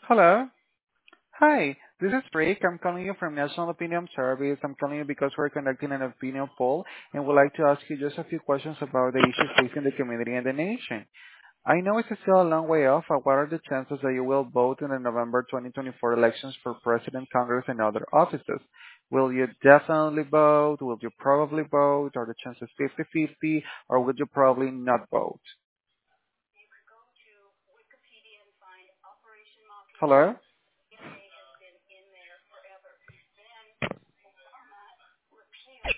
Hello. Hi, this is Rick. I'm calling you from National Opinion Service. I'm calling you because we're conducting an opinion poll and would like to ask you just a few questions about the issues facing the community and the nation. I know it's still a long way off, but what are the chances that you will vote in the November 2024 elections for President, Congress, and other offices? Will you definitely vote? Will you probably vote? Are the chances 50-50? Or would you probably not vote? Hello?